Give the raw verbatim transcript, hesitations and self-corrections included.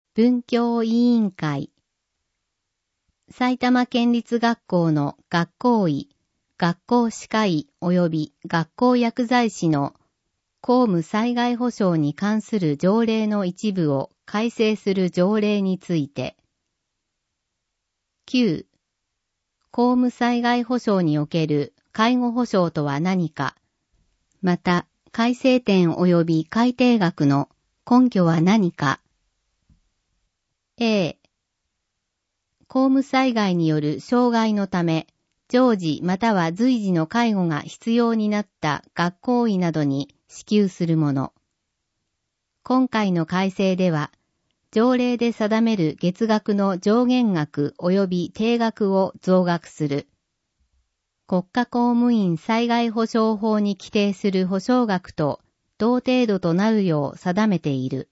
文教委員会。埼玉県立学校の学校医、学校歯科医及び学校薬剤師の公務災害保障に関する条例の一部を改正する条例について。きゅう. 公務災害保障における介護保障とは何か、また改正点及び改定額の根拠は何か。A、公務災害による障害のため、常時または随時の介護が必要になった学校医などに支給するもの。今回の改正では、条例で定める月額の上限額及び定額を増額する。国家公務員災害保障法に規定する保障額と同程度となるよう定めている。